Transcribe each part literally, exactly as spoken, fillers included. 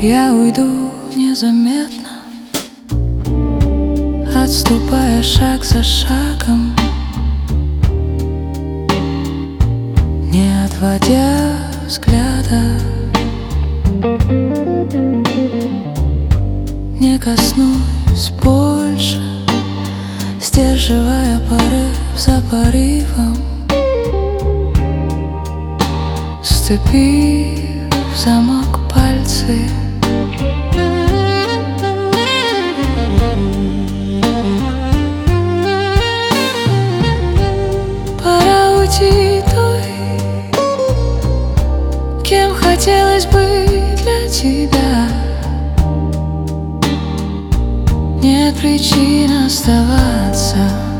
Я уйду незаметно, отступая шаг за шагом, не отводя взгляда. Не коснусь больше, сдерживая порыв за порывом, сцепив в замок пальцы. Пора уйти той, кем хотелось быть для тебя. Нет причин оставаться.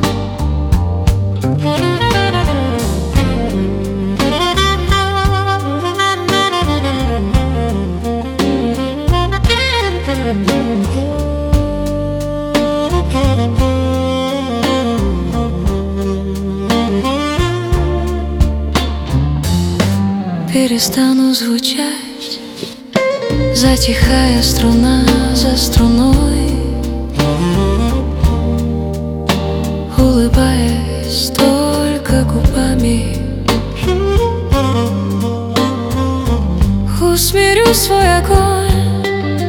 Перестану звучать, затихая струна за струной, улыбаясь только губами. Усмирю свой огонь,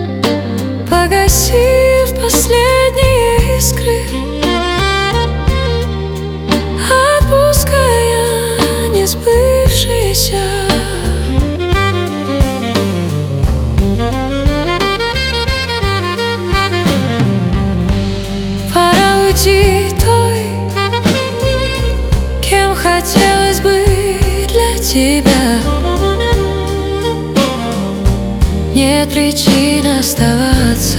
погасив последние искры, отпуская несбывшиеся. Пора уйти той, кем хотелось быть для тебя. Нет причин оставаться.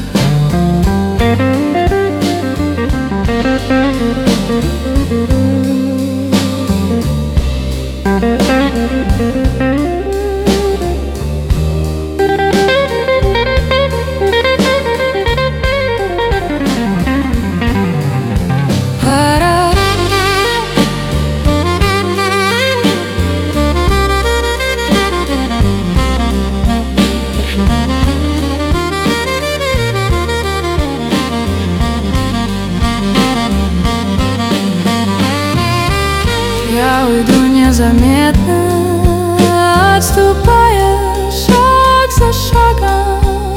Я уйду незаметно, отступая шаг за шагом,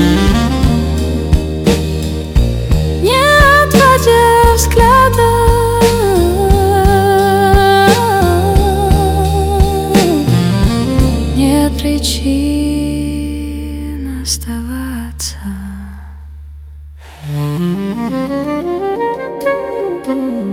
не отводя взгляда. Нет причин оставаться.